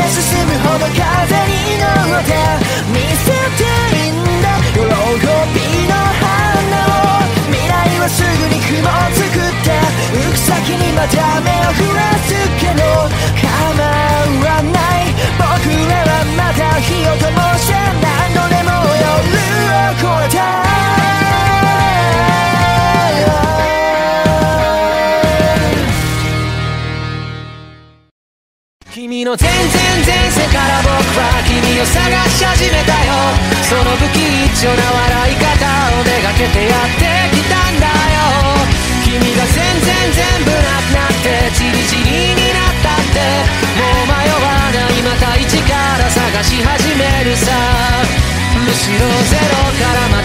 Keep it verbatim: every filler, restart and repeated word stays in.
進むほど風に乗って見せていいんだ喜びの花を未来はすぐに雲を作って行く先にまた目を降らすけど構わない僕らはまた火を灯して何度でも夜を越えた君の全然前世から僕は君を探し始めたよその不吉祥な笑い方をめがけてやってきたんだよ君が全然全部なくなってチリチリになったってもう迷わないまた一から探し始めるさむしろゼロからまた